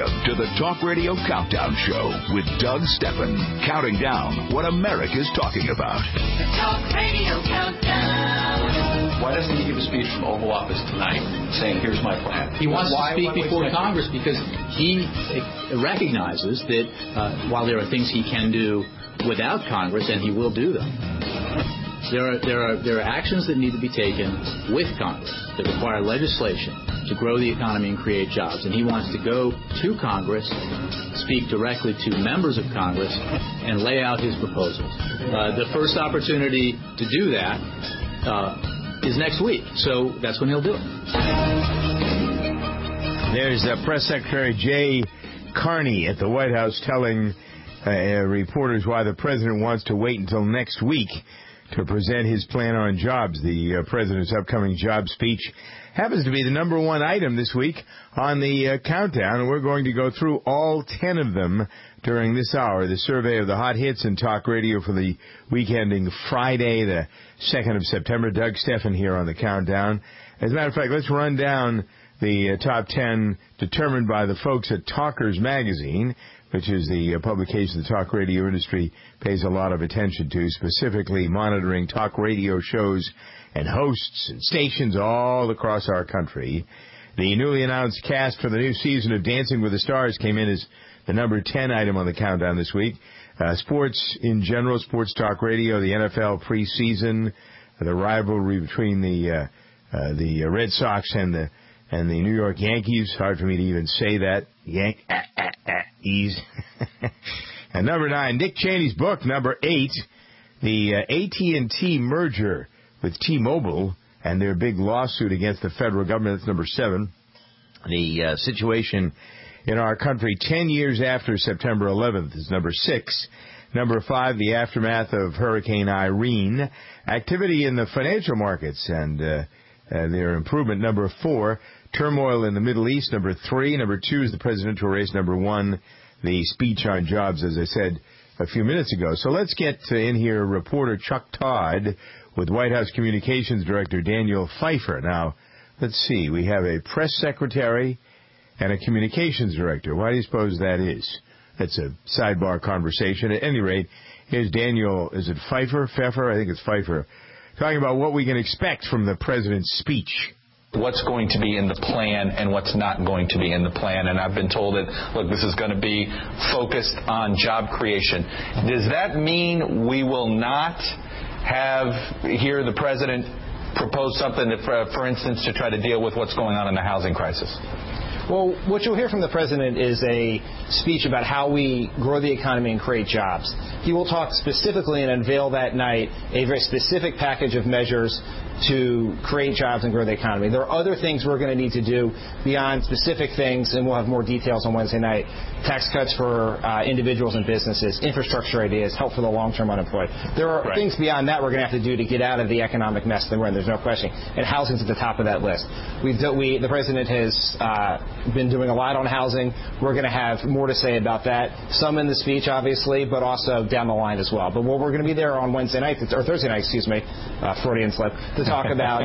Welcome to the Talk Radio Countdown Show with Doug Stephan, counting down what America's talking about. The Talk Radio Countdown. Why doesn't he give a speech from Oval Office tonight saying, here's my plan? He wants to speak before Congress because he recognizes that while there are things he can do without Congress, and he will do them, there are actions that need to be taken with Congress that require legislation to grow the economy and create jobs. And he wants to go to Congress, speak directly to members of Congress, and lay out his proposals. The first opportunity to do that is next week. So that's when he'll do it. There's Press Secretary Jay Carney at the White House telling reporters why the president wants to wait until next week to present his plan on jobs. The president's upcoming job speech happens to be the number one item this week on the countdown, and we're going to go through all 10 of them during this hour. The survey of the hot hits in talk radio for the week ending Friday, the 2nd of September. Doug Stephan here on the countdown. As a matter of fact, let's run down the top 10 determined by the folks at Talkers Magazine, which is the publication the talk radio industry pays a lot of attention to, specifically monitoring talk radio shows and hosts and stations all across our country. The newly announced cast for the new season of Dancing with the Stars came in as the number 10 item on the countdown this week. Sports in general, sports talk radio, the NFL preseason, the rivalry between the Red Sox and the New York Yankees. Hard for me to even say that. Yankees. And number 9, Dick Cheney's book. Number 8, the AT&T merger with T-Mobile and their big lawsuit against the federal government. That's number 7. The situation in our country 10 years after September 11th is number 6. Number 5, the aftermath of Hurricane Irene. Activity in the financial markets and their improvement. Number 4, turmoil in the Middle East. Number 3. Number 2 is the presidential race. Number 1, the speech on jobs, as I said a few minutes ago. So let's get in here reporter Chuck Todd with White House Communications Director Daniel Pfeiffer. Now, let's see. We have a press secretary and a communications director. Why do you suppose that is? That's a sidebar conversation. At any rate, here's Daniel, is it Pfeiffer? I think it's Pfeiffer. Talking about what we can expect from the president's speech. What's going to be in the plan and what's not going to be in the plan. And I've been told that, look, this is going to be focused on job creation. Does that mean we will not hear the president propose something, that, for instance, to try to deal with what's going on in the housing crisis? Well, what you'll hear from the president is a speech about how we grow the economy and create jobs. He will talk specifically and unveil that night a very specific package of measures to create jobs and grow the economy. There are other things we're going to need to do beyond specific things, and we'll have more details on Wednesday night. Tax cuts for individuals and businesses, infrastructure ideas, help for the long-term unemployed. There are things beyond that we're going to have to do to get out of the economic mess that we're in. There's no question. And housing's at the top of that list. The president has been doing a lot on housing. We're going to have more to say about that. Some in the speech, obviously, but also down the line as well. But what we're going to be there on Thursday night, Freudian slip, to talk about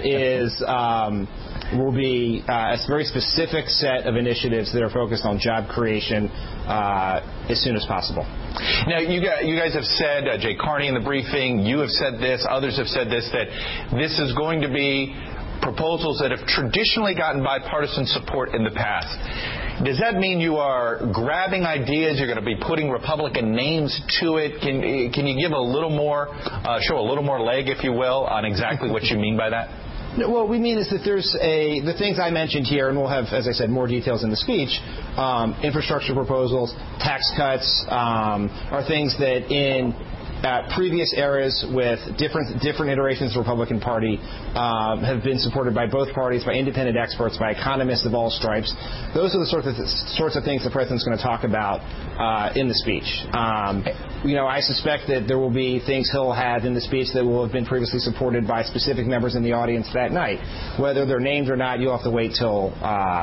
will be a very specific set of initiatives that are focused on job creation as soon as possible. Now, you guys have said, Jay Carney in the briefing, you have said this, others have said this, that this is going to be proposals that have traditionally gotten bipartisan support in the past. Does that mean you are grabbing ideas, you're going to be putting Republican names to it? Can you give a little more, show a little more leg, if you will, on exactly what you mean by that? No, what we mean is that there's the things I mentioned here, and we'll have, as I said, more details in the speech, infrastructure proposals, tax cuts, are things that in previous eras with different iterations of the Republican Party have been supported by both parties, by independent experts, by economists of all stripes. Those are the sorts of things the president's going to talk about in the speech. I suspect that there will be things he'll have in the speech that will have been previously supported by specific members in the audience that night. Whether they're named or not, you'll have to wait till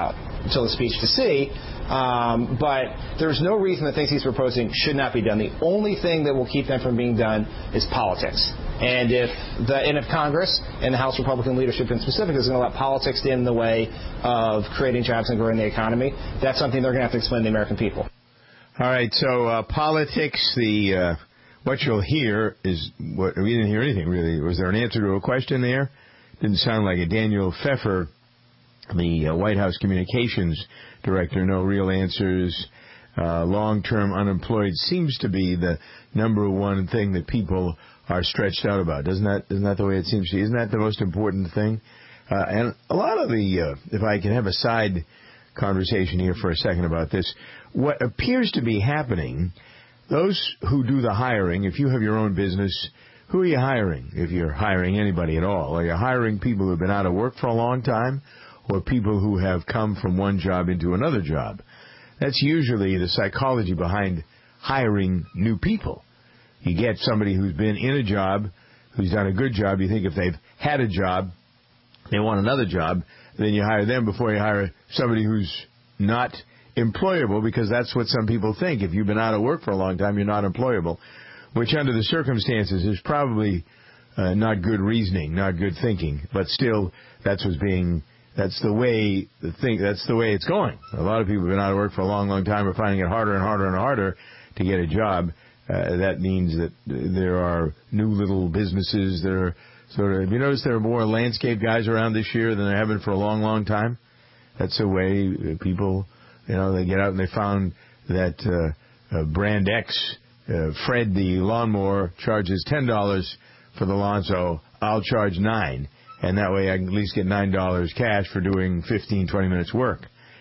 until the speech to see. But there's no reason the things he's proposing should not be done. The only thing that will keep them from being done is politics. And if Congress and the House Republican leadership in specific is going to let politics get in the way of creating jobs and growing the economy, that's something they're going to have to explain to the American people. All right, so politics, what you'll hear is what we didn't hear anything really. Was there an answer to a question there? Didn't sound like a Daniel Pfeffer, the White House communications director. No real answers. Long-term unemployed seems to be the number one thing that people are stretched out about. Isn't that the way it seems to be? Isn't that the most important thing? And a lot of if I can have a side conversation here for a second about this, what appears to be happening, those who do the hiring, if you have your own business, who are you hiring? If you're hiring anybody at all, are you hiring people who have been out of work for a long time, or people who have come from one job into another job? That's usually the psychology behind hiring new people. You get somebody who's been in a job, who's done a good job. You think if they've had a job, they want another job, then you hire them before you hire somebody who's not employable, because that's what some people think. If you've been out of work for a long time, you're not employable, which under the circumstances is probably not good reasoning, not good thinking. But still, that's the way it's going. A lot of people have been out of work for a long, long time are finding it harder and harder and harder to get a job. That means that there are new little businesses that are have you noticed there are more landscape guys around this year than there have been for a long, long time? That's the way people, they get out and they found that Brand X, Fred the lawnmower, charges $10 for the lawn, so I'll charge $9. And that way I can at least get $9 cash for doing 15, 20 minutes work.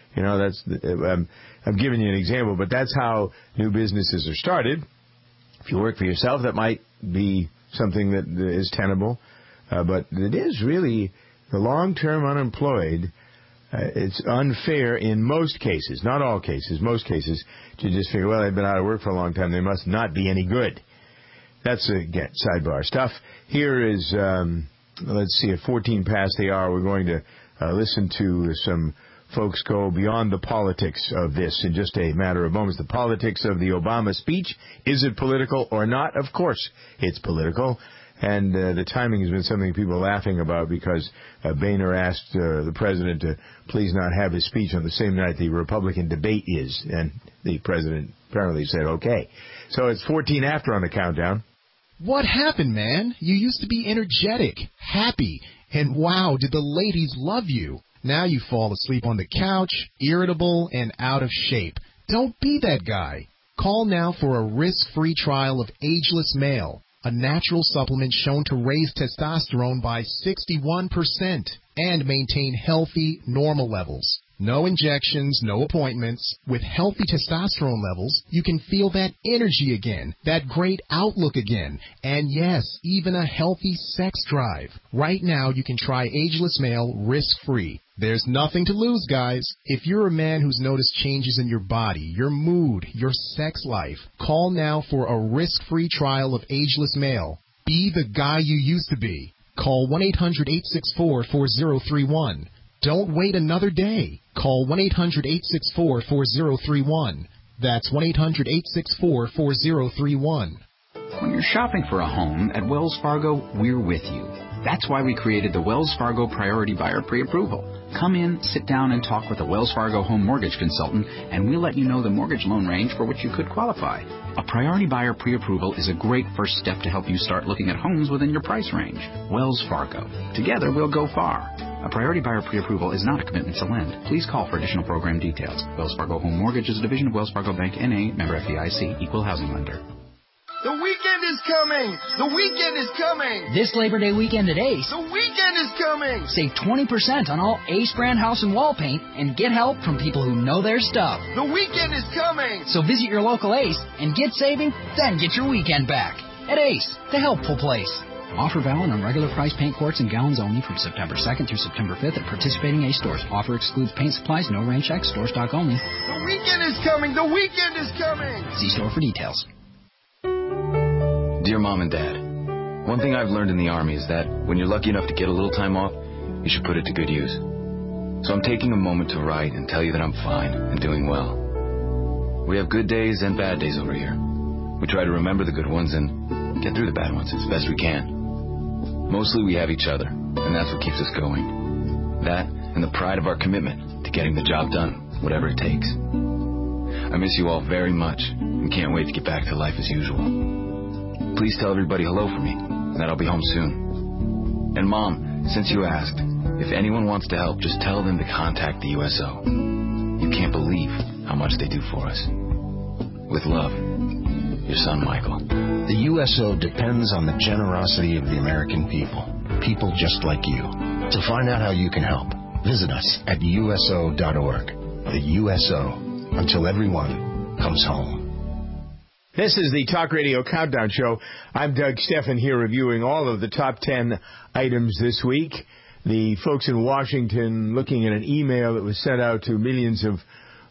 I'm giving you an example, but that's how new businesses are started. If you work for yourself, that might be something that is tenable. But it is really the long-term unemployed. It's unfair in most cases, not all cases, most cases, to just figure, well, they've been out of work for a long time, they must not be any good. That's, again, sidebar stuff. Here is, let's see, at 14 past the hour, we're going to listen to some folks go beyond the politics of this in just a matter of moments. The politics of the Obama speech. Is it political or not? Of course it's political. And the timing has been something people are laughing about, because Boehner asked the president to please not have his speech on the same night the Republican debate is. And the president apparently said, okay. So it's 14 after on the countdown. What happened, man? You used to be energetic, happy, and wow, did the ladies love you. Now you fall asleep on the couch, irritable and out of shape. Don't be that guy. Call now for a risk-free trial of Ageless Male, a natural supplement shown to raise testosterone by 61% and maintain healthy, normal levels. No injections, no appointments. With healthy testosterone levels, you can feel that energy again, that great outlook again, and yes, even a healthy sex drive. Right now, you can try Ageless Male risk-free. There's nothing to lose, guys. If you're a man who's noticed changes in your body, your mood, your sex life, call now for a risk-free trial of Ageless Male. Be the guy you used to be. Call 1-800-864-4031. Don't wait another day. Call 1-800-864-4031. That's 1-800-864-4031. When you're shopping for a home at Wells Fargo, we're with you. That's why we created the Wells Fargo Priority Buyer Pre-Approval. Come in, sit down, and talk with a Wells Fargo home mortgage consultant, and we'll let you know the mortgage loan range for which you could qualify. A Priority Buyer Pre-Approval is a great first step to help you start looking at homes within your price range. Wells Fargo. Together, we'll go far. A Priority Buyer Pre-Approval is not a commitment to lend. Please call for additional program details. Wells Fargo Home Mortgage is a division of Wells Fargo Bank, N.A., member FDIC, equal housing lender. The weekend is coming! The weekend is coming! This Labor Day weekend at Ace, The weekend is coming! save 20% on all Ace brand house and wall paint and get help from people who know their stuff. The weekend is coming! So visit your local Ace and get saving, then get your weekend back. At Ace, the helpful place. Offer valid on regular price paint quarts and gallons only from September 2nd through September 5th at participating Ace stores. Offer excludes paint supplies, no rain checks, store stock only. The weekend is coming! The weekend is coming! See store for details. Dear Mom and Dad, one thing I've learned in the Army is that when you're lucky enough to get a little time off, you should put it to good use. So I'm taking a moment to write and tell you that I'm fine and doing well. We have good days and bad days over here. We try to remember the good ones and get through the bad ones as best we can. Mostly we have each other, and that's what keeps us going. That and the pride of our commitment to getting the job done, whatever it takes. I miss you all very much and can't wait to get back to life as usual. Please tell everybody hello for me and that I'll be home soon. And Mom, since you asked, if anyone wants to help, just tell them to contact the USO. You can't believe how much they do for us. With love, your son, Michael. The USO depends on the generosity of the American people. People just like you. To find out how you can help, visit us at USO.org. The USO, until everyone comes home. This is the Talk Radio Countdown Show. I'm Doug Steffen here reviewing all of the top 10 items this week. The folks in Washington looking at an email that was sent out to millions of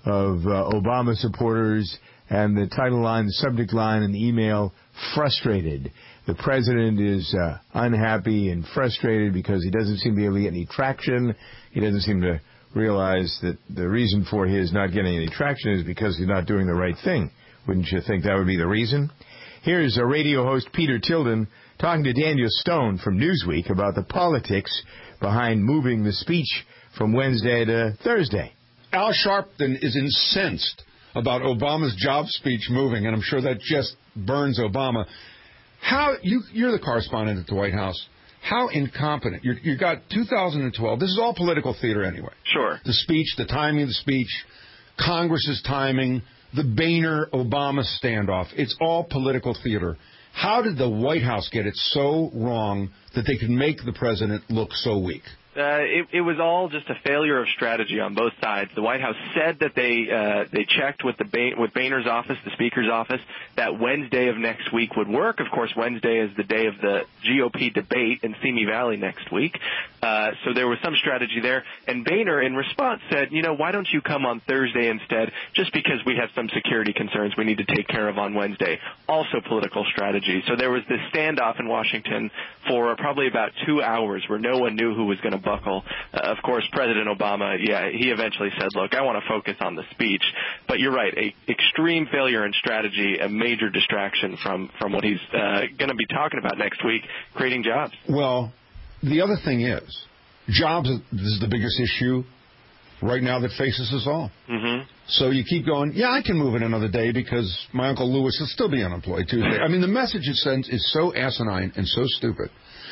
Obama supporters, and the title line, the subject line in the email, frustrated. The president is unhappy and frustrated because he doesn't seem to be able to get any traction. He doesn't seem to realize that the reason for his not getting any traction is because he's not doing the right thing. Wouldn't you think that would be the reason? Here's a radio host, Peter Tilden, talking to Daniel Stone from Newsweek about the politics behind moving the speech from Wednesday to Thursday. Al Sharpton is incensed about Obama's job speech moving, and I'm sure that just burns Obama. You're the correspondent at the White House. How incompetent. You got 2012. This is all political theater anyway. Sure. The speech, the timing of the speech, Congress's timing, the Boehner-Obama standoff. It's all political theater. How did the White House get it so wrong that they could make the president look so weak? It was all just a failure of strategy on both sides. The White House said that they checked with with Boehner's office, the Speaker's office, that Wednesday of next week would work. Of course, Wednesday is the day of the GOP debate in Simi Valley next week. So there was some strategy there. And Boehner, in response, said, why don't you come on Thursday instead, just because we have some security concerns we need to take care of on Wednesday. Also political strategy. So there was this standoff in Washington for probably about 2 hours where no one knew who was going to buckle. Of course, President Obama, he eventually said, look, I want to focus on the speech. But you're right, a extreme failure in strategy, a major distraction from what he's going to be talking about next week, creating jobs. Well, the other thing is, jobs is the biggest issue right now that faces us all. Mm-hmm. So you keep going, I can move it another day because my Uncle Lewis will still be unemployed Tuesday. I mean, the message it sends is so asinine and so stupid.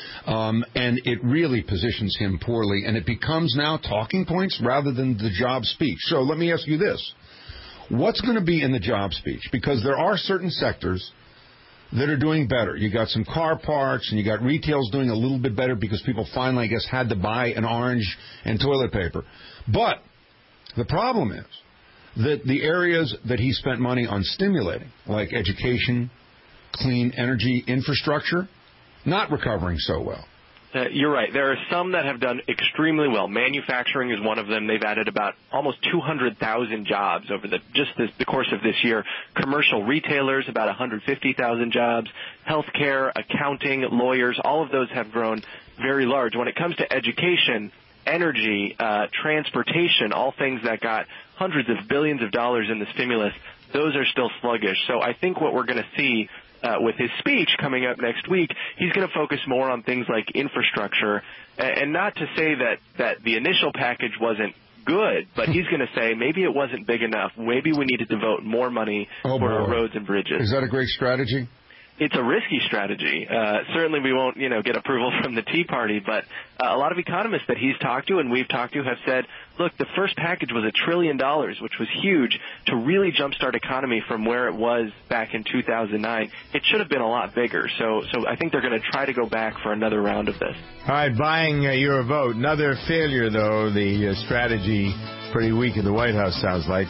And it really positions him poorly, and it becomes now talking points rather than the job speech. So let me ask you this. What's going to be in the job speech? Because there are certain sectors that are doing better. You got some car parts, and you got retail's doing a little bit better because people finally, I guess, had to buy an orange and toilet paper. But the problem is that the areas that he spent money on stimulating, like education, clean energy infrastructure, not recovering so well. You're right. There are some that have done extremely well. Manufacturing is one of them. They've added about almost 200,000 jobs over the course of this year. Commercial retailers, about 150,000 jobs. Healthcare, accounting, lawyers, all of those have grown very large. When it comes to education, energy, transportation, all things that got hundreds of billions of dollars in the stimulus, those are still sluggish. So I think what we're going to see with his speech coming up next week, he's going to focus more on things like infrastructure, and not to say that the initial package wasn't good, but he's going to say maybe it wasn't big enough. Maybe we need to devote more money for our roads and bridges. Is that a great strategy? It's a risky strategy. Certainly we won't, get approval from the Tea Party, but a lot of economists that he's talked to and we've talked to have said, look, the first package was $1 trillion, which was huge, to really jumpstart economy from where it was back in 2009. It should have been a lot bigger. So I think they're going to try to go back for another round of this. All right, buying your vote. Another failure, though. The strategy pretty weak in the White House, sounds like.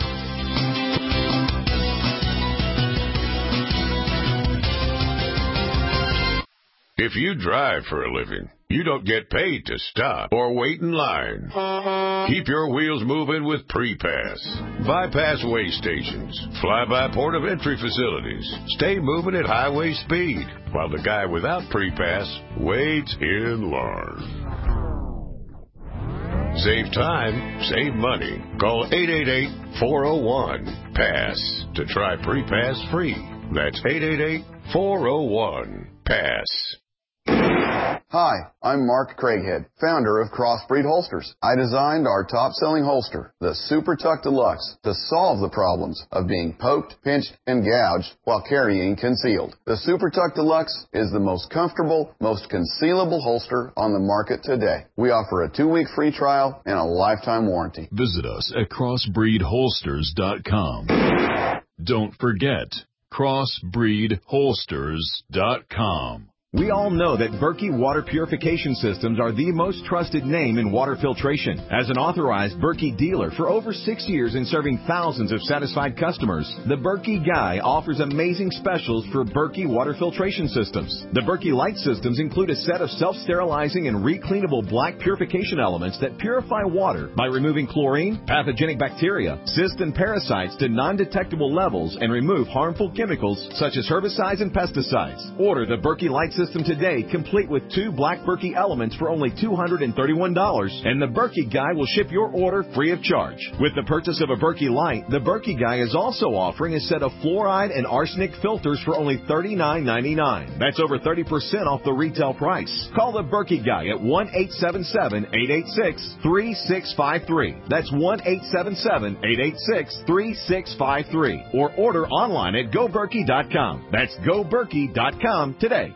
If you drive for a living, you don't get paid to stop or wait in line. Keep your wheels moving with Pre-Pass. Bypass way stations. Fly by port of entry facilities. Stay moving at highway speed, while the guy without Pre-Pass waits in line. Save time, save money. Call 888-401-PASS to try pre-pass free. That's 888-401-PASS. Hi, I'm Mark Craighead, founder of Crossbreed Holsters. I designed our top-selling holster, the Super Tuck Deluxe, to solve the problems of being poked, pinched, and gouged while carrying concealed. The Super Tuck Deluxe is the most comfortable, most concealable holster on the market today. We offer a 2-week free trial and a lifetime warranty. Visit us at crossbreedholsters.com. Don't forget, crossbreedholsters.com. We all know that Berkey Water Purification Systems are the most trusted name in water filtration. As an authorized Berkey dealer for over 6 years and serving thousands of satisfied customers, the Berkey Guy offers amazing specials for Berkey Water Filtration Systems. The Berkey Light Systems include a set of self-sterilizing and recleanable black purification elements that purify water by removing chlorine, pathogenic bacteria, cysts, and parasites to non-detectable levels and remove harmful chemicals such as herbicides and pesticides. Order the Berkey Light System today, complete with 2 black Berkey elements for only $231, and the Berkey Guy will ship your order free of charge. With the purchase of a Berkey Light, the Berkey Guy is also offering a set of fluoride and arsenic filters for only $39.99. That's over 30% off the retail price. Call the Berkey Guy at 1-877-886-3653. That's 1-877-886-3653. Or order online at GoBerkey.com. That's GoBerkey.com today.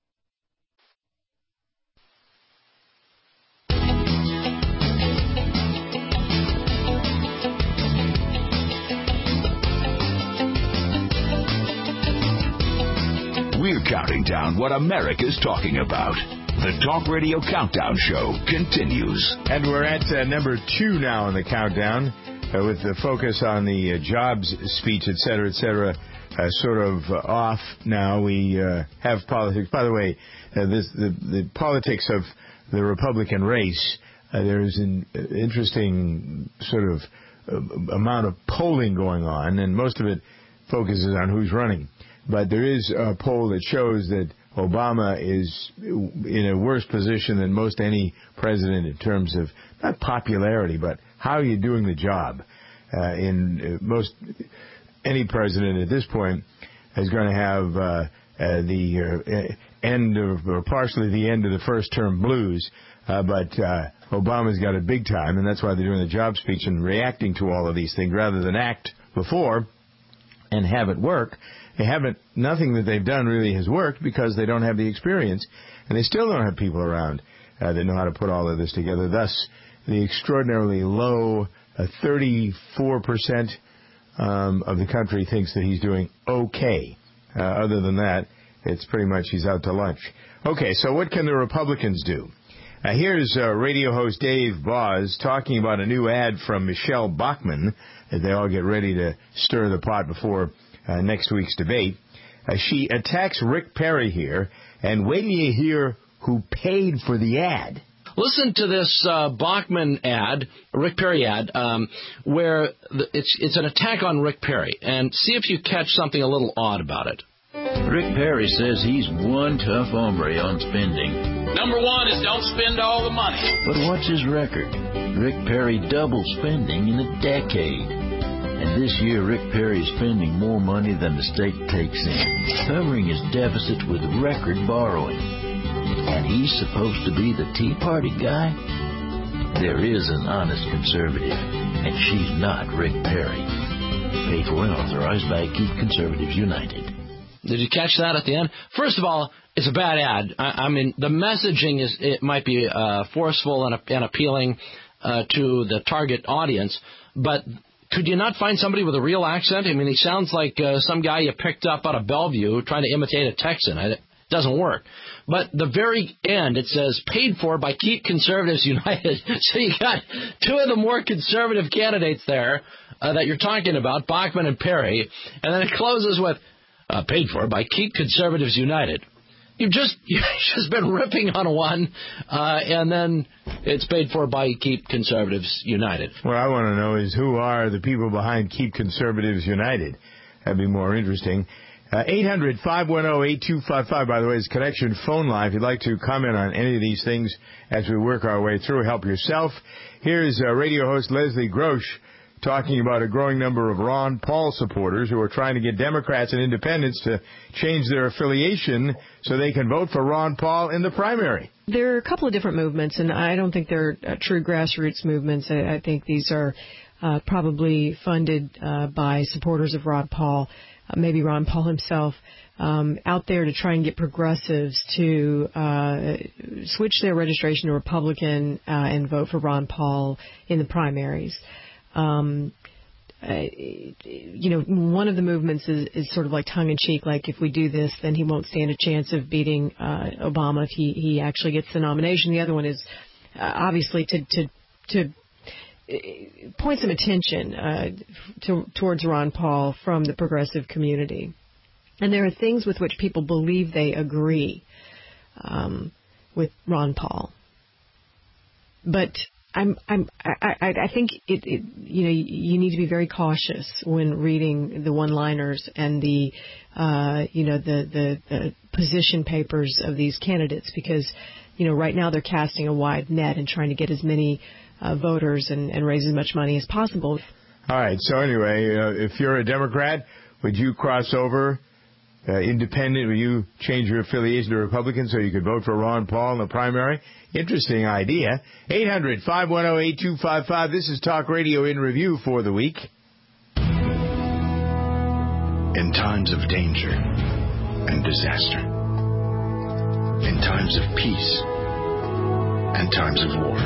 We're counting down what America's talking about. The Talk Radio Countdown Show continues. And we're at number 2 now on the countdown, with the focus on the jobs speech, et cetera, sort of off now. We have politics. By the way, the politics of the Republican race, there's an interesting sort of amount of polling going on, and most of it focuses on who's running. But there is a poll that shows that Obama is in a worse position than most any president in terms of not popularity, but how are you doing the job. Any president at this point is going to have the end of, or partially the end of the first term blues, but Obama's got it big time, and that's why they're doing the job speech and reacting to all of these things rather than act before and have it work. Nothing that they've done really has worked because they don't have the experience, and they still don't have people around that know how to put all of this together. Thus, the extraordinarily low 34% of the country thinks that he's doing okay. Other than that, it's pretty much he's out to lunch. Okay, so what can the Republicans do? Here's radio host Dave Boz talking about a new ad from Michelle Bachmann as they all get ready to stir the pot before next week's debate. She attacks Rick Perry here, and wait till you hear who paid for the ad. Listen to this Bachmann ad, Rick Perry ad, where it's an attack on Rick Perry, and see if you catch something a little odd about it. Rick Perry says he's one tough hombre on spending. Number 1 is don't spend all the money. But what's his record? Rick Perry doubled spending in a decade. And this year, Rick Perry is spending more money than the state takes in, covering his deficit with record borrowing. And he's supposed to be the Tea Party guy? There is an honest conservative, and she's not Rick Perry. Paid for and authorized by Keep Conservatives United. Did you catch that at the end? First of all, it's a bad ad. I mean, the messaging it might be forceful and appealing to the target audience, but could you not find somebody with a real accent? I mean, he sounds like some guy you picked up out of Bellevue trying to imitate a Texan. It doesn't work. But the very end, it says, paid for by Keep Conservatives United. So you got 2 of the more conservative candidates there that you're talking about, Bachmann and Perry. And then it closes with, paid for by Keep Conservatives United. You've just been ripping on one, and then it's paid for by Keep Conservatives United. What I want to know is who are the people behind Keep Conservatives United. That'd be more interesting. 800-510-8255, by the way, is Connection phone line. If you'd like to comment on any of these things as we work our way through, help yourself. Here's radio host Leslie Grosh talking about a growing number of Ron Paul supporters who are trying to get Democrats and independents to change their affiliation so they can vote for Ron Paul in the primary. There are a couple of different movements, and I don't think they're true grassroots movements. I think these are probably funded by supporters of Ron Paul, maybe Ron Paul himself, out there to try and get progressives to switch their registration to Republican and vote for Ron Paul in the primaries. One of the movements is sort of like tongue-in-cheek, like if we do this, then he won't stand a chance of beating Obama if he actually gets the nomination. The other one is obviously to point some attention towards Ron Paul from the progressive community. And there are things with which people believe they agree with Ron Paul. But I think you need to be very cautious when reading the one-liners and the position papers of these candidates, because right now they're casting a wide net and trying to get as many voters and raise as much money as possible. All right. So anyway, if you're a Democrat, would you cross over independent? Will you change your affiliation to Republican so you could vote for Ron Paul in the primary? Interesting idea. 800-510-8255. This is Talk Radio in Review for the week. In times of danger and disaster, in times of peace and times of war,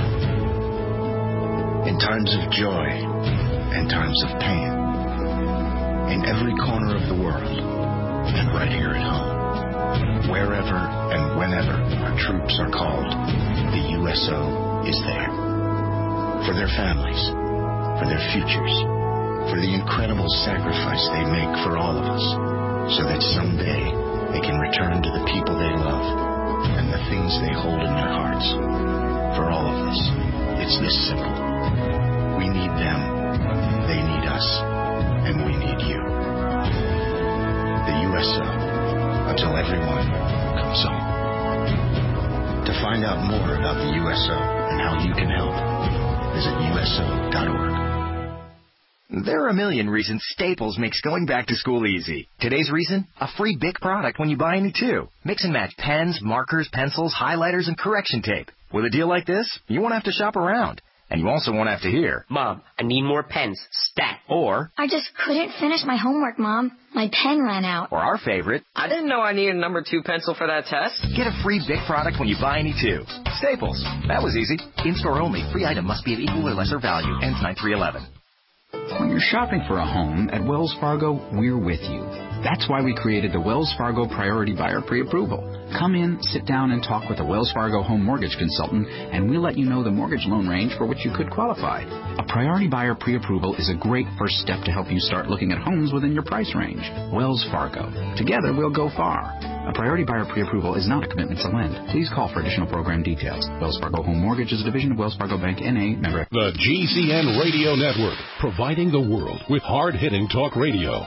in times of joy and times of pain, in every corner of the world and right here at home, wherever and whenever our troops are called, the USO is there. For their families, for their futures, for the incredible sacrifice they make for all of us, so that someday they can return to the people they love and the things they hold in their hearts. For all of us, it's this simple. We need them, they need us, and we need you. The USO, until everyone comes home. To find out more about the USO and how you can help, visit USO.org. There are a million reasons Staples makes going back to school easy. Today's reason? A free BIC product when you buy any two. Mix and match pens, markers, pencils, highlighters, and correction tape. With a deal like this, you won't have to shop around. And you also won't have to hear, "Mom, I need more pens, stat." Or, "I just couldn't finish my homework, Mom. My pen ran out." Or our favorite, "I didn't know I needed a number 2 pencil for that test." Get a free BIC product when you buy any two. Staples. That was easy. In-store only. Free item must be of equal or lesser value. Ends 9/3/11. When you're shopping for a home at Wells Fargo, we're with you. That's why we created the Wells Fargo Priority Buyer Pre-Approval. Come in, sit down, and talk with a Wells Fargo home mortgage consultant, and we'll let you know the mortgage loan range for which you could qualify. A Priority Buyer Pre-Approval is a great first step to help you start looking at homes within your price range. Wells Fargo. Together, we'll go far. A Priority Buyer Pre-Approval is not a commitment to lend. Please call for additional program details. Wells Fargo Home Mortgage is a division of Wells Fargo Bank, N.A., member. The GCN Radio Network, providing the world with hard-hitting talk radio.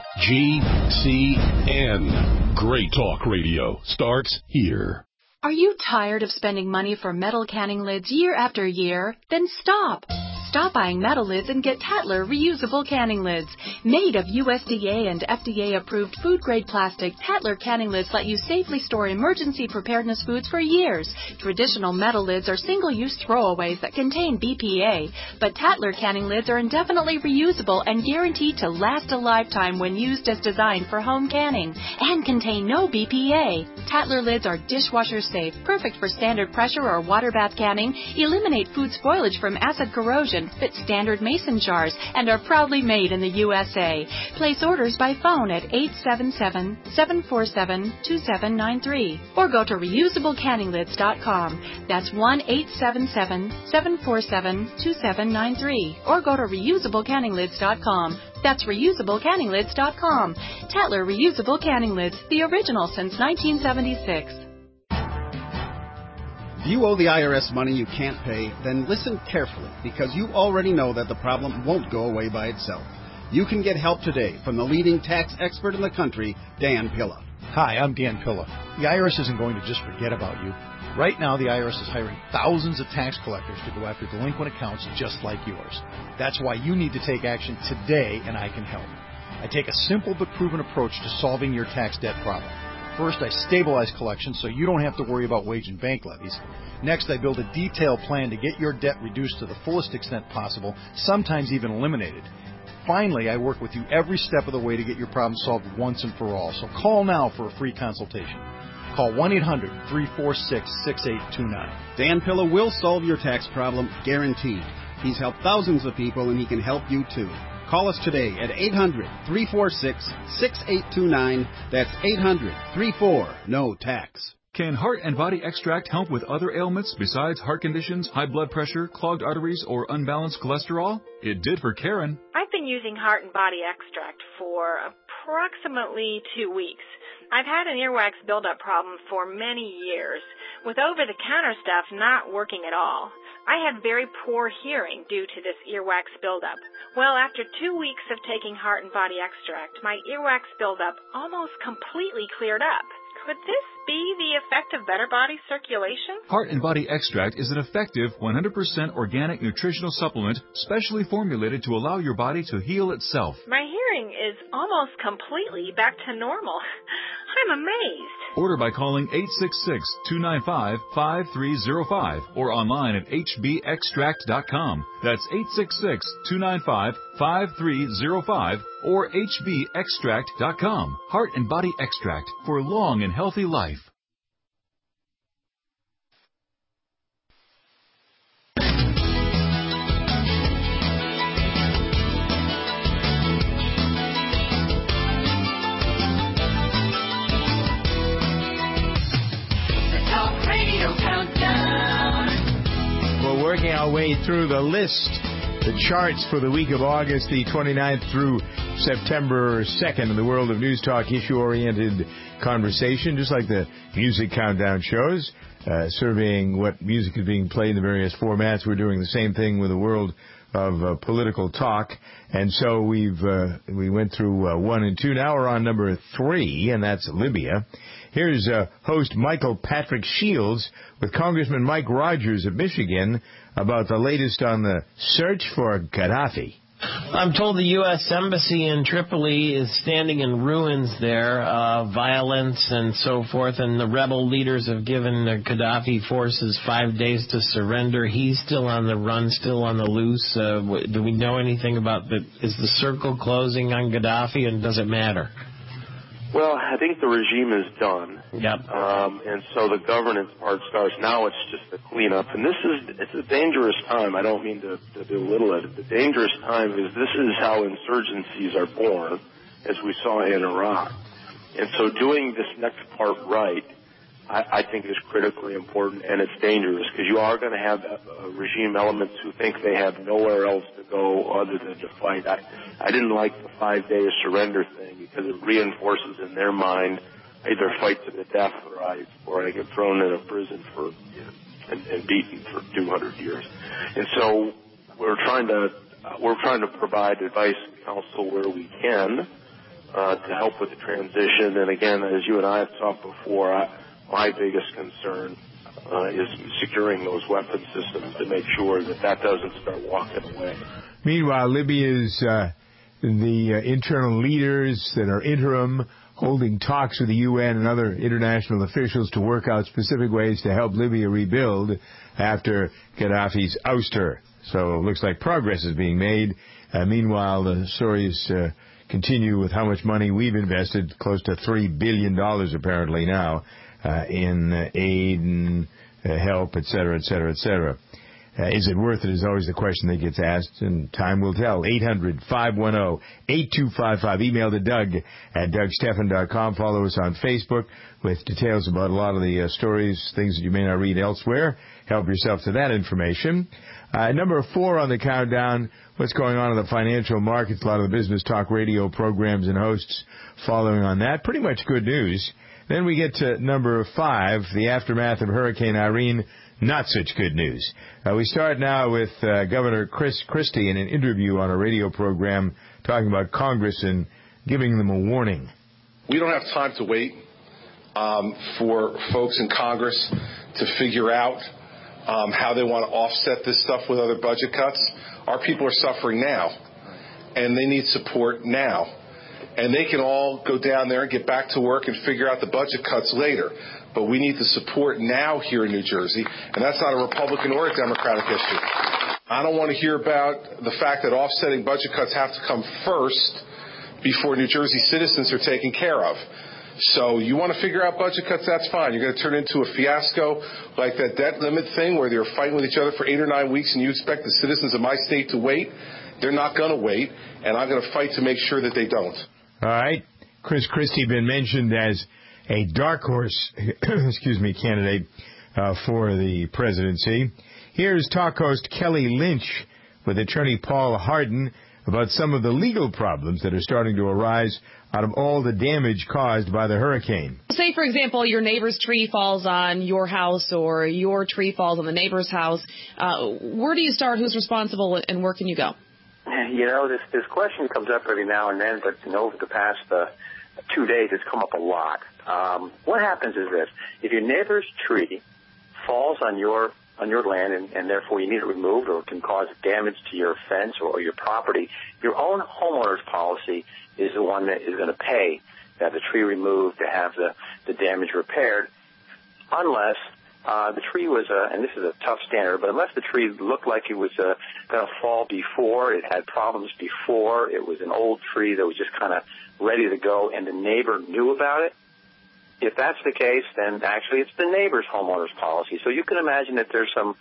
GCN. Great talk radio starts here. Are you tired of spending money for metal canning lids year after year? Then stop. Stop buying metal lids and get Tatler reusable canning lids. Made of USDA and FDA-approved food-grade plastic, Tatler canning lids let you safely store emergency preparedness foods for years. Traditional metal lids are single-use throwaways that contain BPA, but Tatler canning lids are indefinitely reusable and guaranteed to last a lifetime when used as designed for home canning, and contain no BPA. Tatler lids are dishwasher safe, perfect for standard pressure or water bath canning, eliminate food spoilage from acid corrosion, fit standard mason jars, and are proudly made in the USA. Place orders by phone at 877-747-2793 or go to reusablecanninglids.com. That's 1-877-747-2793 or go to reusablecanninglids.com. That's reusablecanninglids.com. Tatler Reusable Canning Lids, the original since 1976. If you owe the IRS money you can't pay, then listen carefully, because you already know that the problem won't go away by itself. You can get help today from the leading tax expert in the country, Dan Pilla. Hi, I'm Dan Pilla. The IRS isn't going to just forget about you. Right now, the IRS is hiring thousands of tax collectors to go after delinquent accounts just like yours. That's why you need to take action today, and I can help. I take a simple but proven approach to solving your tax debt problem. First, I stabilize collections so you don't have to worry about wage and bank levies. Next, I build a detailed plan to get your debt reduced to the fullest extent possible, sometimes even eliminated. Finally, I work with you every step of the way to get your problem solved once and for all. So call now for a free consultation. Call 1-800-346-6829. Dan Pilla will solve your tax problem, guaranteed. He's helped thousands of people, and he can help you too. Call us today at 800-346-6829. That's 800-34-NO-TAX. Can Heart and Body Extract help with other ailments besides heart conditions, high blood pressure, clogged arteries, or unbalanced cholesterol? It did for Karen. I've been using Heart and Body Extract for approximately 2 weeks. I've had an earwax buildup problem for many years, with over-the-counter stuff not working at all. I had very poor hearing due to this earwax buildup. Well, after 2 weeks of taking Heart and Body Extract, my earwax buildup almost completely cleared up. Could this be the effect of better body circulation? Heart and Body Extract is an effective 100% organic nutritional supplement specially formulated to allow your body to heal itself. My hearing is almost completely back to normal. I'm amazed. Order by calling 866-295-5305 or online at hbextract.com. That's 866-295-5305 or hbextract.com. Heart and Body Extract for long and healthy life. We're working our way through the list, the charts for the week of August the 29th through September 2nd in the world of News Talk, issue-oriented conversation, just like the music countdown shows, surveying what music is being played in the various formats. We're doing the same thing with the world of political talk. And so we went through 1 and 2. Now we're on number 3, and that's Libya. Here's host Michael Patrick Shields with Congressman Mike Rogers of Michigan about the latest on the search for Gaddafi. I'm told the U.S. Embassy in Tripoli is standing in ruins there, violence and so forth, and the rebel leaders have given the Gaddafi forces 5 days to surrender. He's still on the run, still on the loose. Do we know anything about is the circle closing on Gaddafi, and does it matter? Well, I think the regime is done. Yep. And so the governance part starts. Now it's just the cleanup. And it's a dangerous time. I don't mean to belittle it. The dangerous time is this is how insurgencies are born, as we saw in Iraq. And so doing this next part right, I think is critically important, and it's dangerous because you are going to have regime elements who think they have nowhere else to go other than to fight. I didn't like the 5-day surrender thing because it reinforces in their mind either fight to the death or I get thrown in a prison for and beaten for 200 years. And so we're trying to provide advice and counsel where we can to help with the transition. And again, as you and I have talked before, my biggest concern is securing those weapon systems to make sure that doesn't start walking away. Meanwhile, Libya's the internal leaders that are interim holding talks with the UN and other international officials to work out specific ways to help Libya rebuild after Gaddafi's ouster. So it looks like progress is being made. Meanwhile, the stories continue with how much money we've invested, close to $3 billion apparently now, in aid and help, et cetera, et cetera, et cetera. Is it worth it is always the question that gets asked, and time will tell. 800-510-8255. Email to Doug at DougStephan.com. Follow us on Facebook with details about a lot of the stories, things that you may not read elsewhere. Help yourself to that information. Number 4 on the countdown, what's going on in the financial markets, a lot of the business talk radio programs and hosts following on that. Pretty much good news. Then we get to number 5, the aftermath of Hurricane Irene not such good news. We start now with Governor Chris Christie in an interview on a radio program talking about Congress and giving them a warning. We don't have time to wait for folks in Congress to figure out how they want to offset this stuff with other budget cuts. Our people are suffering now, and they need support now. And they can all go down there and get back to work and figure out the budget cuts later. But we need the support now here in New Jersey, and that's not a Republican or a Democratic issue. I don't want to hear about the fact that offsetting budget cuts have to come first before New Jersey citizens are taken care of. So you want to figure out budget cuts, that's fine. You're going to turn it into a fiasco like that debt limit thing where they're fighting with each other for 8 or 9 weeks and you expect the citizens of my state to wait. They're not going to wait, and I'm going to fight to make sure that they don't. All right. Chris Christie been mentioned as a dark horse candidate for the presidency. Here's talk host Kelly Lynch with attorney Paul Hardin about some of the legal problems that are starting to arise out of all the damage caused by the hurricane. Say, for example, your neighbor's tree falls on your house or your tree falls on the neighbor's house. Where do you start? Who's responsible, and where can you go? You know, this question comes up every now and then, but over the past 2 days, it's come up a lot. What happens is this. If your neighbor's tree falls on your land and therefore you need it removed or it can cause damage to your fence or your property, your own homeowner's policy is the one that is going to pay to have the tree removed, to have the damage repaired, unless the tree was, and this is a tough standard, but unless the tree looked like it was going to fall before, it had problems before, it was an old tree that was just kind of ready to go, and the neighbor knew about it. If that's the case, then actually it's the neighbor's homeowner's policy. So you can imagine that there's some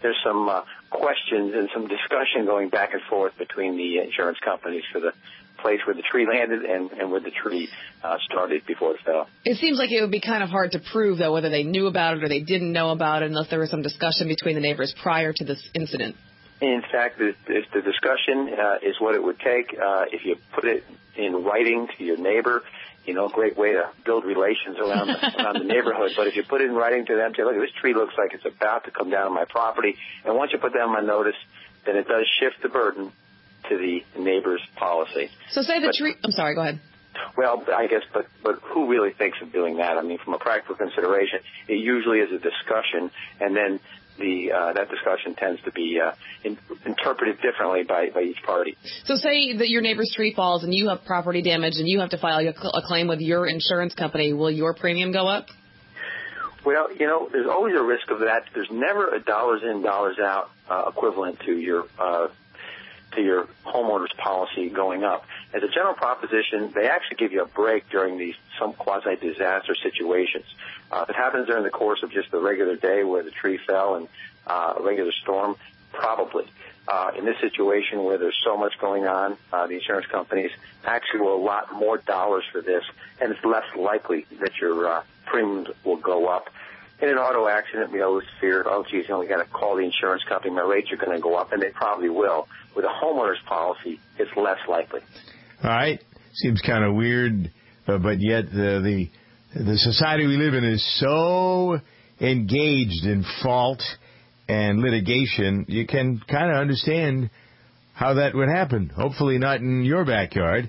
questions and some discussion going back and forth between the insurance companies for the place where the tree landed and where the tree started before it fell. It seems like it would be kind of hard to prove, though, whether they knew about it or they didn't know about it, unless there was some discussion between the neighbors prior to this incident. In fact, the discussion is what it would take. If you put it in writing to your neighbor, great way to build relations around the neighborhood. But if you put it in writing to them, say, look, this tree looks like it's about to come down on my property. And once you put them on notice, then it does shift the burden to the neighbor's policy. So say the tree... I'm sorry, go ahead. Well, I guess, but who really thinks of doing that? I mean, from a practical consideration, it usually is a discussion, and then that discussion tends to be interpreted differently by each party. So say that your neighbor's tree falls and you have property damage and you have to file a claim with your insurance company. Will your premium go up? Well, there's always a risk of that. There's never a dollars in, dollars out equivalent to your homeowner's policy going up. As a general proposition, they actually give you a break during some quasi-disaster situations. If it happens during the course of just a regular day where the tree fell and a regular storm, probably. In this situation where there's so much going on, the insurance companies actually will allot more dollars for this, and it's less likely that your premiums will go up. In an auto accident, we always fear, we got to call the insurance company, my rates are going to go up, and they probably will. With a homeowner's policy, it's less likely. All right. Seems kind of weird, but yet the society we live in is so engaged in fault and litigation, you can kind of understand how that would happen. Hopefully not in your backyard.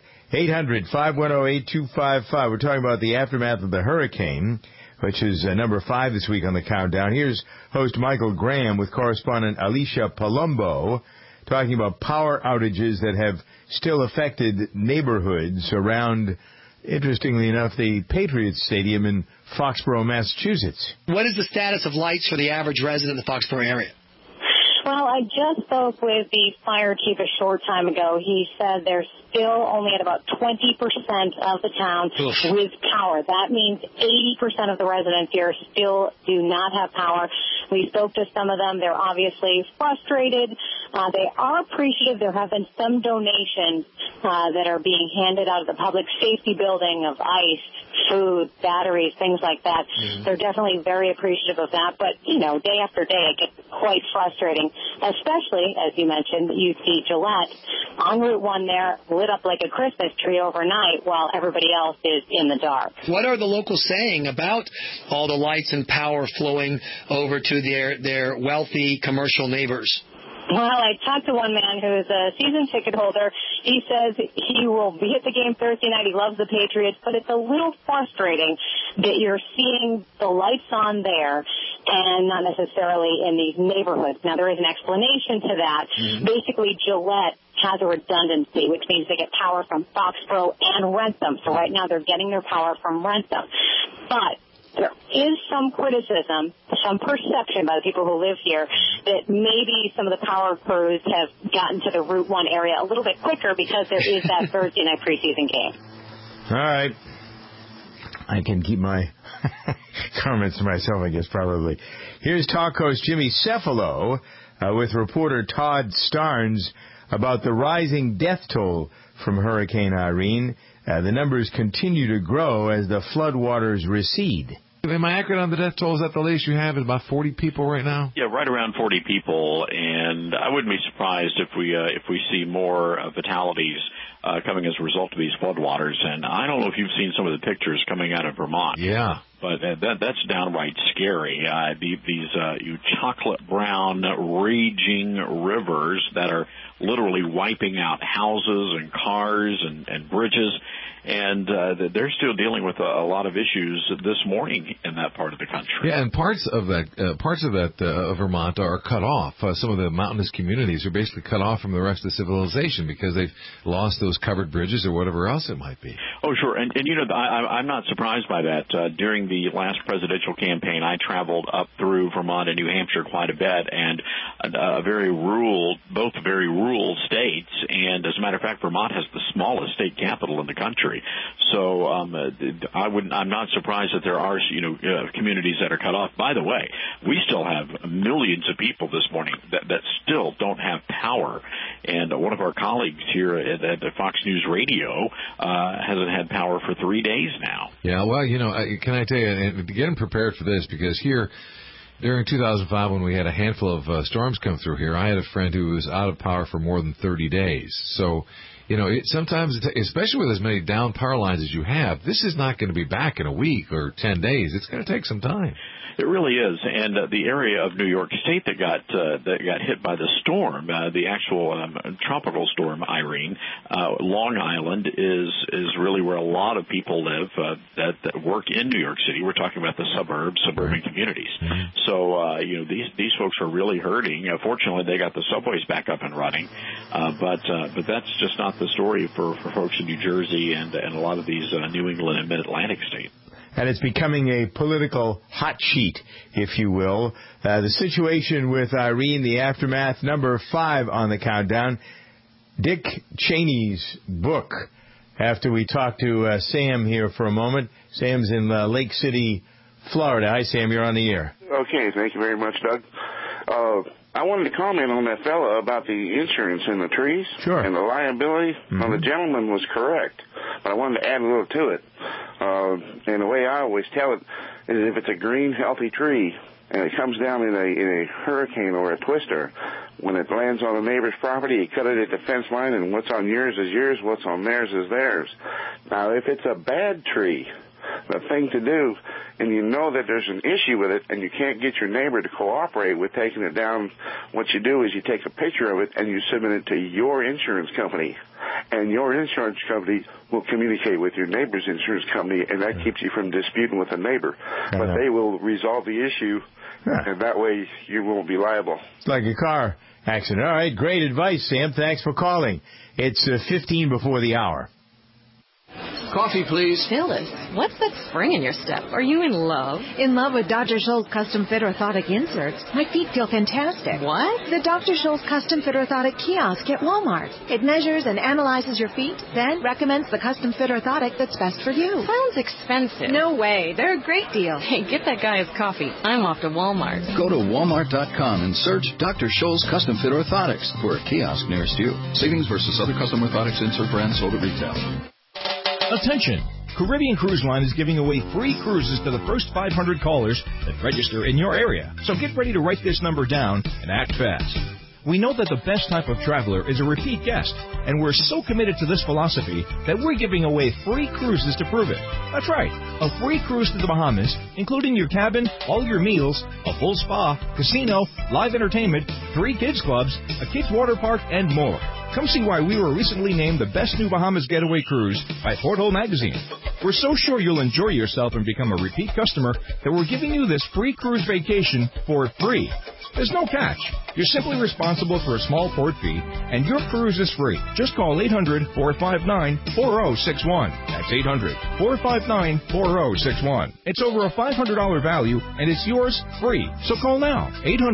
800-510-8255. We're talking about the aftermath of the hurricane, which is number 5 this week on the countdown. Here's host Michael Graham with correspondent Alicia Palumbo talking about power outages that have still affected neighborhoods around, interestingly enough, the Patriots Stadium in Foxborough, Massachusetts. What is the status of lights for the average resident in the Foxborough area? Well, I just spoke with the fire chief a short time ago. He said they're still only at about 20% of the town with power. That means 80% of the residents here still do not have power. We spoke to some of them. They're obviously frustrated. They are appreciative. There have been some donations that are being handed out of the public safety building of ice, food, batteries, things like that. Mm-hmm. They're definitely very appreciative of that. But, day after day, it gets quite frustrating, especially, as you mentioned, you see Gillette on Route 1 there, lit up like a Christmas tree overnight while everybody else is in the dark. What are the locals saying about all the lights and power flowing over to their wealthy commercial neighbors? Well, I talked to one man who's a season ticket holder. He says he will be at the game Thursday night. He loves the Patriots, but it's a little frustrating that you're seeing the lights on there and not necessarily in these neighborhoods. Now, there is an explanation to that. Basically, Gillette has a redundancy, which means they get power from Foxborough and Rentham. So right now they're getting their power from Rentham. But there is some criticism, some perception by the people who live here that maybe some of the power crews have gotten to the Route 1 area a little bit quicker because there is that Thursday night preseason game. All right. I can keep my comments to myself, I guess, probably. Here's talk host Jimmy Cefalo with reporter Todd Starnes about the rising death toll from Hurricane Irene. The numbers continue to grow as the floodwaters recede. Am I accurate on the death toll? Is that the latest you have? Is about 40 people right now? Yeah, right around 40 people, and I wouldn't be surprised if we see more fatalities coming as a result of these floodwaters. And I don't know if you've seen some of the pictures coming out of Vermont. Yeah. But that's downright scary. These chocolate brown raging rivers that are literally wiping out houses and cars and bridges. And they're still dealing with a lot of issues this morning in that part of the country. Yeah, and parts of Vermont are cut off. Some of the mountainous communities are basically cut off from the rest of civilization because they've lost those covered bridges or whatever else it might be. Oh, sure. And you know, I'm not surprised by that. During the last presidential campaign, I traveled up through Vermont and New Hampshire quite a bit, and both very rural states. And as a matter of fact, Vermont has the smallest state capital in the country. So I'm not surprised that there are communities that are cut off. By the way, we still have millions of people this morning that still don't have power. And one of our colleagues here at Fox News Radio hasn't had power for 3 days now. Yeah, well, can I tell you, and getting prepared for this, because here during 2005 when we had a handful of storms come through here, I had a friend who was out of power for more than 30 days. So sometimes, especially with as many down power lines as you have, this is not going to be back in a week or 10 days. It's going to take some time. It really is, and the area of New York State that got hit by the storm, the actual tropical storm Irene, Long Island is really where a lot of people live that work in New York City. We're talking about the suburban communities. Mm-hmm. So these folks are really hurting. Fortunately, they got the subways back up and running, but that's just not the story for folks in New Jersey and a lot of these New England and Mid-Atlantic states. And it's becoming a political hot sheet, if you will. The situation with Irene, the aftermath, number 5 on the countdown. Dick Cheney's book, after we talk to Sam here for a moment. Sam's in Lake City, Florida. Hi, Sam. You're on the air. Okay. Thank you very much, Doug. I wanted to comment on that fella about the insurance in the trees. Sure. And the liability. Mm-hmm. Well, the gentleman was correct, but I wanted to add a little to it. And the way I always tell it is if it's a green, healthy tree and it comes down in a hurricane or a twister, when it lands on a neighbor's property, you cut it at the fence line, and what's on yours is yours, what's on theirs is theirs. Now, if it's a bad tree, the thing to do, and you know that there's an issue with it and you can't get your neighbor to cooperate with taking it down, what you do is you take a picture of it and you submit it to your insurance company. And your insurance company will communicate with your neighbor's insurance company, and that keeps you from disputing with a neighbor. But they will resolve the issue, and that way you won't be liable. It's like a car accident. All right, great advice, Sam. Thanks for calling. It's 15 before the hour. Coffee, please. Phyllis, what's that spring in your step? Are you in love? In love with Dr. Scholl's custom fit orthotic inserts. My feet feel fantastic. What? The Dr. Scholl's custom fit orthotic kiosk at Walmart. It measures and analyzes your feet, then recommends the custom fit orthotic that's best for you. Sounds expensive. No way. They're a great deal. Hey, get that guy his coffee. I'm off to Walmart. Go to walmart.com and search Dr. Scholl's custom fit orthotics for a kiosk nearest you. Savings versus other custom orthotics insert brands sold at retail. Attention! Caribbean Cruise Line is giving away free cruises to the first 500 callers that register in your area. So get ready to write this number down and act fast. We know that the best type of traveler is a repeat guest, and we're so committed to this philosophy that we're giving away free cruises to prove it. That's right, a free cruise to the Bahamas, including your cabin, all your meals, a full spa, casino, live entertainment, 3 kids clubs, a kids water park, and more. Come see why we were recently named the best new Bahamas getaway cruise by Porthole Magazine. We're so sure you'll enjoy yourself and become a repeat customer that we're giving you this free cruise vacation for free. There's no catch. You're simply responsible for a small port fee, and your cruise is free. Just call 800-459-4061. That's 800-459-4061. It's over a $500 value, and it's yours free. So call now.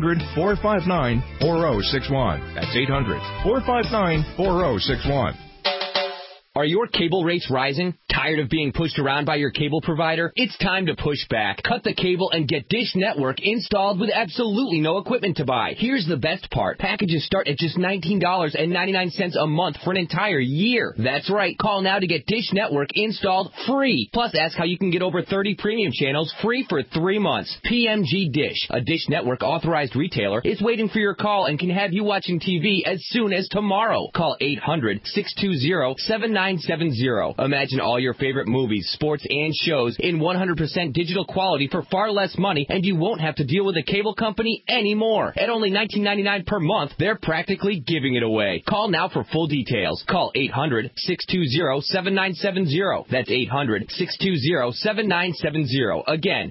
800-459-4061. That's 800-459-4061. Are your cable rates rising? Tired of being pushed around by your cable provider? It's time to push back. Cut the cable and get Dish Network installed with absolutely no equipment to buy. Here's the best part. Packages start at just $19.99 a month for an entire year. That's right. Call now to get Dish Network installed free. Plus, ask how you can get over 30 premium channels free for 3 months. PMG Dish, a Dish Network authorized retailer, is waiting for your call and can have you watching TV as soon as tomorrow. Call 800-620-7970. Imagine all your favorite movies, sports, and shows in 100% digital quality for far less money, and you won't have to deal with a cable company anymore. At only $19.99 per month, they're practically giving it away. Call now for full details. Call 800-620-7970. That's 800-620-7970. Again,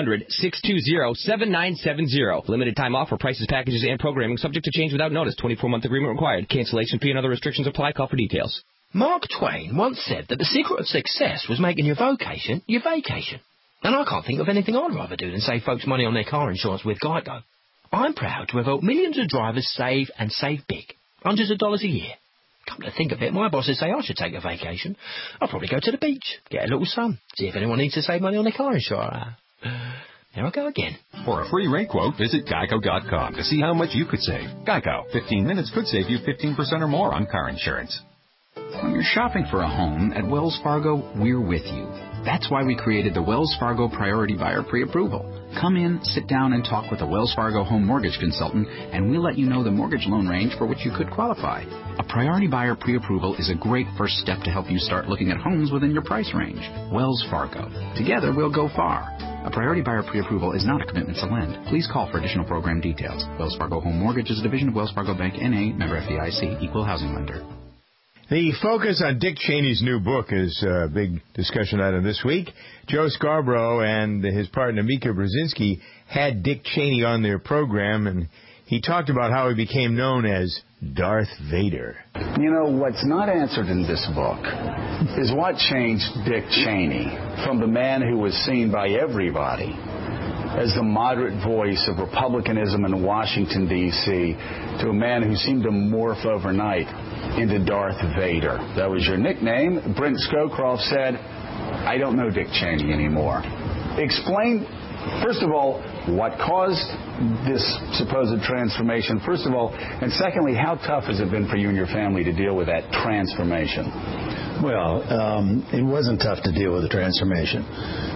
800-620-7970. Limited time offer. Prices, packages, and programming subject to change without notice. 24-month agreement required. Cancellation fee and other restrictions apply. Call for details. Mark Twain once said that the secret of success was making your vocation your vacation. And I can't think of anything I'd rather do than save folks money on their car insurance with Geico. I'm proud to have helped millions of drivers save and save big. Hundreds of dollars a year. Come to think of it, my bosses say I should take a vacation. I'll probably go to the beach, get a little sun, see if anyone needs to save money on their car insurance. There I go again. For a free rate quote, visit Geico.com to see how much you could save. Geico. 15 minutes could save you 15% or more on car insurance. When you're shopping for a home, at Wells Fargo, we're with you. That's why we created the Wells Fargo Priority Buyer Pre-Approval. Come in, sit down, and talk with a Wells Fargo home mortgage consultant, and we'll let you know the mortgage loan range for which you could qualify. A Priority Buyer Pre-Approval is a great first step to help you start looking at homes within your price range. Wells Fargo. Together, we'll go far. A Priority Buyer Pre-Approval is not a commitment to lend. Please call for additional program details. Wells Fargo Home Mortgage is a division of Wells Fargo Bank, N.A., member FDIC, equal housing lender. The focus on Dick Cheney's new book is a big discussion item this week. Joe Scarborough and his partner Mika Brzezinski had Dick Cheney on their program, and he talked about how he became known as Darth Vader. You know, what's not answered in this book is what changed Dick Cheney from the man who was seen by everybody as the moderate voice of republicanism in Washington, D.C., to a man who seemed to morph overnight into Darth Vader. That was your nickname. Brent Scowcroft said, I don't know Dick Cheney anymore. Explain, first of all, what caused this supposed transformation, first of all, and secondly, how tough has it been for you and your family to deal with that transformation? Well, it wasn't tough to deal with the transformation.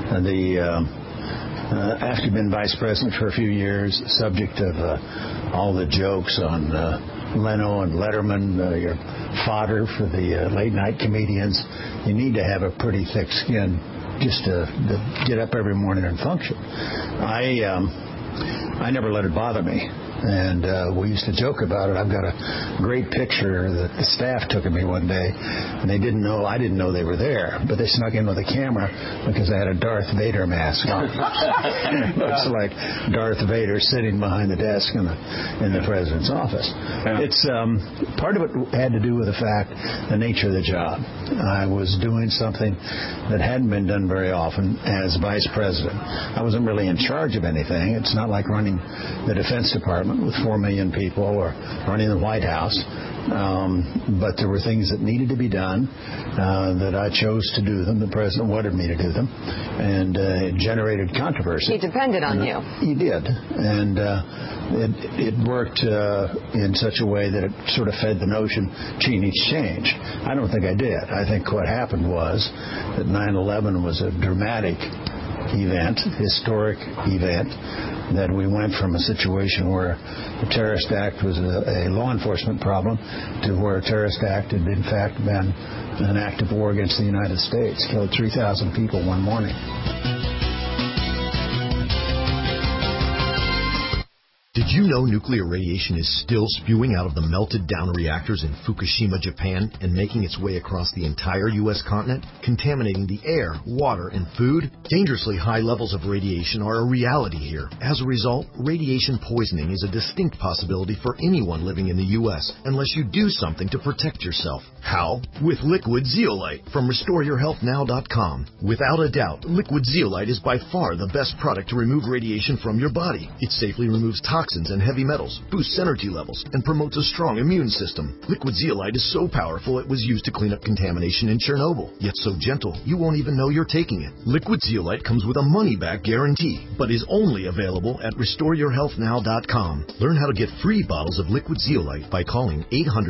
After you've been vice president for a few years, subject of all the jokes on Leno and Letterman, your fodder for the late-night comedians, you need to have a pretty thick skin just to get up every morning and function. I never let it bother me. And we used to joke about it. I've got a great picture that the staff took of me one day, and I didn't know they were there, but they snuck in with a camera because I had a Darth Vader mask on. It looks like Darth Vader sitting behind the desk in the president's office. Yeah. It's part of it had to do with the fact, the nature of the job. I was doing something that hadn't been done very often as vice president. I wasn't really in charge of anything. It's not like running running the Defense Department with 4 million people or running the White House. But there were things that needed to be done that I chose to do them. The president wanted me to do them, and it generated controversy. He depended on you. He did, and it worked in such a way that it sort of fed the notion Cheney's change. I don't think I did. I think what happened was that 9/11 was a dramatic event, historic event, that we went from a situation where the terrorist act was a law enforcement problem to where a terrorist act had in fact been an act of war against the United States, killed 3,000 people one morning. Did you know nuclear radiation is still spewing out of the melted down reactors in Fukushima, Japan, and making its way across the entire U.S. continent, contaminating the air, water, and food? Dangerously high levels of radiation are a reality here. As a result, radiation poisoning is a distinct possibility for anyone living in the U.S. unless you do something to protect yourself. How? With Liquid Zeolite from RestoreYourHealthNow.com. Without a doubt, Liquid Zeolite is by far the best product to remove radiation from your body. It safely removes toxins and heavy metals, boosts energy levels, and promotes a strong immune system. Liquid Zeolite is so powerful it was used to clean up contamination in Chernobyl, yet so gentle you won't even know you're taking it. Liquid Zeolite comes with a money-back guarantee, but is only available at RestoreYourHealthNow.com. Learn how to get free bottles of Liquid Zeolite by calling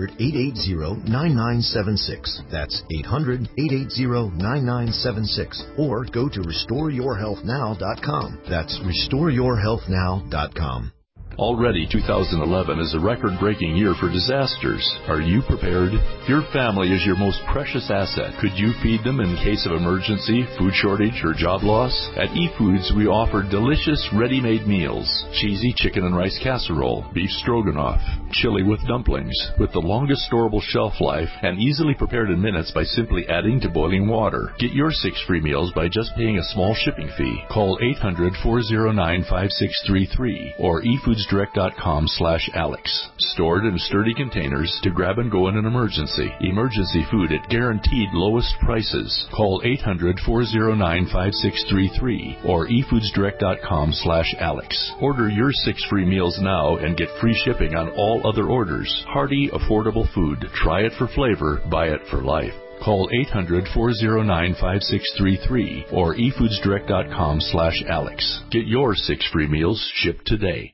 800-880-9976. That's 800-880-9976. Or go to RestoreYourHealthNow.com. That's RestoreYourHealthNow.com. Already 2011 is a record-breaking year for disasters. Are you prepared? Your family is your most precious asset. Could you feed them in case of emergency, food shortage, or job loss? At eFoods, we offer delicious ready-made meals. Cheesy chicken and rice casserole, beef stroganoff, chili with dumplings, with the longest storable shelf life and easily prepared in minutes by simply adding to boiling water. Get your 6 free meals by just paying a small shipping fee. Call 800-409-5633 or eFoodsDirect.com/Alex. Stored in sturdy containers to grab and go in an emergency. Emergency food at guaranteed lowest prices. Call 800-409-5633 or eFoodsDirect.com/Alex. Order your 6 free meals now and get free shipping on all other orders. Hearty, affordable food. Try it for flavor. Buy it for life. Call 800-409-5633 or eFoodsDirect.com/Alex. Get your 6 free meals shipped today.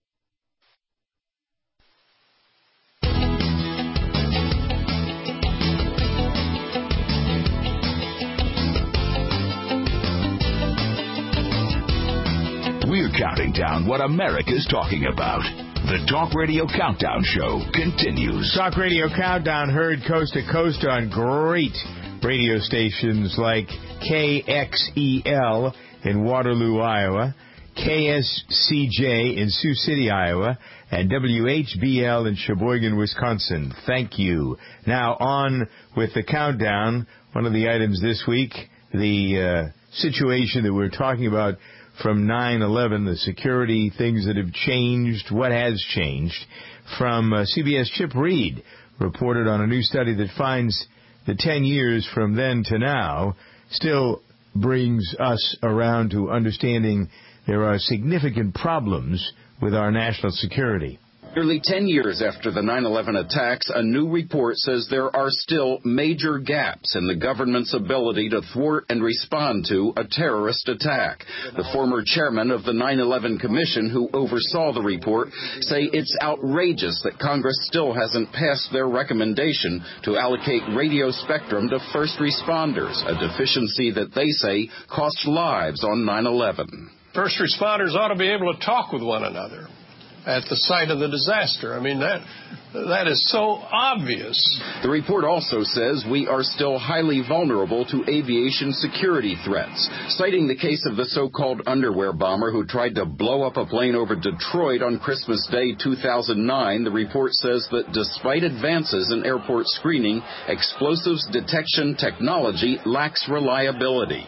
We're counting down what America's talking about. The Talk Radio Countdown Show continues. Talk Radio Countdown heard coast to coast on great radio stations like KXEL in Waterloo, Iowa, KSCJ in Sioux City, Iowa, and WHBL in Sheboygan, Wisconsin. Thank you. Now on with the countdown. One of the items this week, the situation that we're talking about from 9/11, the security, things that have changed, what has changed, from CBS Chip Reed, reported on a new study that finds the 10 years from then to now still brings us around to understanding there are significant problems with our national security. Nearly 10 years after the 9/11 attacks, a new report says there are still major gaps in the government's ability to thwart and respond to a terrorist attack. The former chairman of the 9/11 Commission, who oversaw the report, say it's outrageous that Congress still hasn't passed their recommendation to allocate radio spectrum to first responders, a deficiency that they say cost lives on 9/11. First responders ought to be able to talk with one another at the site of the disaster. I mean, that is so obvious. The report also says we are still highly vulnerable to aviation security threats. Citing the case of the so-called underwear bomber who tried to blow up a plane over Detroit on Christmas Day 2009, the report says that despite advances in airport screening, explosives detection technology lacks reliability.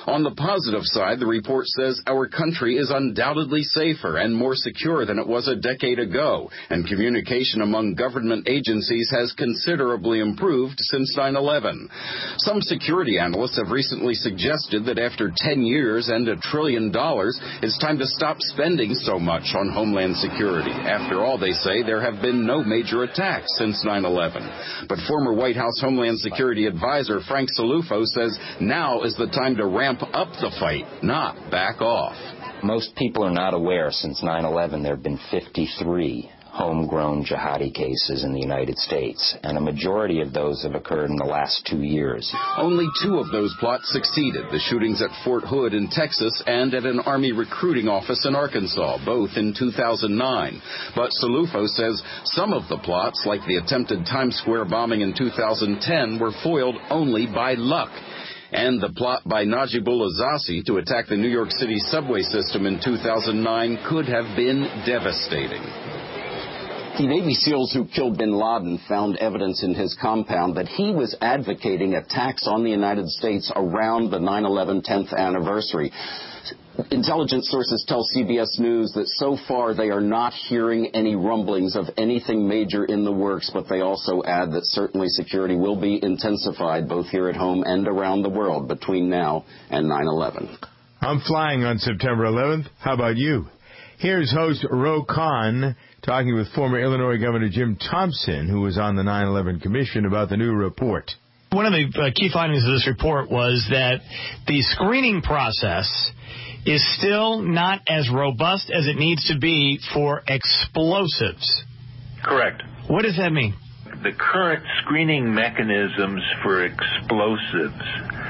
On the positive side, the report says our country is undoubtedly safer and more secure than it was a decade ago, and communication among government agencies has considerably improved since 9/11. Some security analysts have recently suggested that after 10 years and $1 trillion, it's time to stop spending so much on homeland security. After all, they say, there have been no major attacks since 9/11. But former White House Homeland Security advisor Frank Cillufo says now is the time to ramp up the fight, not back off. Most people are not aware since 9/11 there have been 53 homegrown jihadi cases in the United States, and a majority of those have occurred in the last 2 years. Only 2 of those plots succeeded, the shootings at Fort Hood in Texas and at an Army recruiting office in Arkansas, both in 2009. But Cillufo says some of the plots, like the attempted Times Square bombing in 2010, were foiled only by luck. And the plot by Najibullah Zassi to attack the New York City subway system in 2009 could have been devastating. The Navy SEALs who killed bin Laden found evidence in his compound that he was advocating attacks on the United States around the 9/11 10th anniversary. Intelligence sources tell CBS News that so far they are not hearing any rumblings of anything major in the works, but they also add that certainly security will be intensified both here at home and around the world between now and 9/11. I'm flying on September 11th. How about you? Here's host Ro Khan talking with former Illinois Governor Jim Thompson, who was on the 9/11 Commission, about the new report. One of the key findings of this report was that the screening process is still not as robust as it needs to be for explosives. Correct. What does that mean? The current screening mechanisms for explosives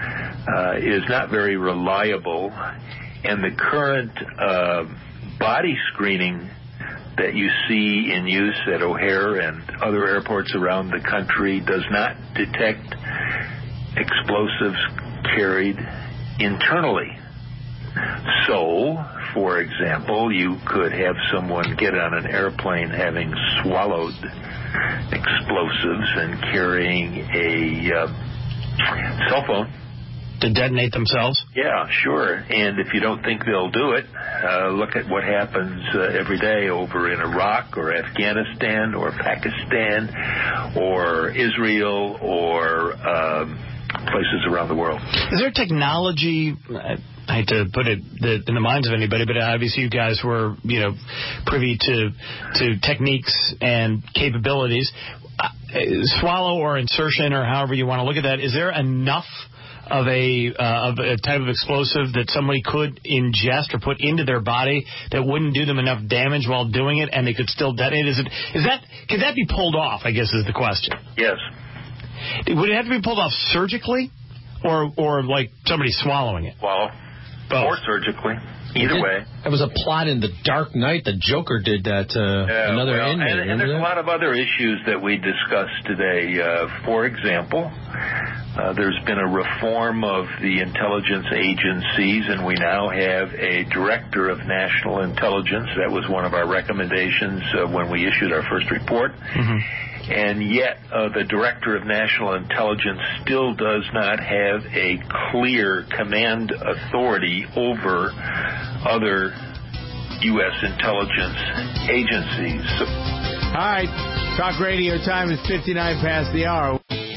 is not very reliable, and the current body screening that you see in use at O'Hare and other airports around the country does not detect explosives carried internally. So, for example, you could have someone get on an airplane having swallowed explosives and carrying a cell phone. To detonate themselves? Yeah, sure. And if you don't think they'll do it, look at what happens every day over in Iraq or Afghanistan or Pakistan or Israel or places around the world. Is there technology, I hate to put it in the minds of anybody, but obviously you guys were, privy to techniques and capabilities. Swallow or insertion or however you want to look at that, is there enough of a type of explosive that somebody could ingest or put into their body that wouldn't do them enough damage while doing it and they could still detonate? Could that be pulled off, I guess is the question. Yes. Would it have to be pulled off surgically or like somebody swallowing it? Well, or surgically. Either way. It was a plot in The Dark Knight. The Joker did that to another inmate. And there's a lot of other issues that we discussed today. For example, there's been a reform of the intelligence agencies, and we now have a director of national intelligence. That was one of our recommendations when we issued our first report. Mm-hmm. And yet the director of national intelligence still does not have a clear command authority over other U.S. intelligence agencies. All right. Talk radio time is 59 past the hour.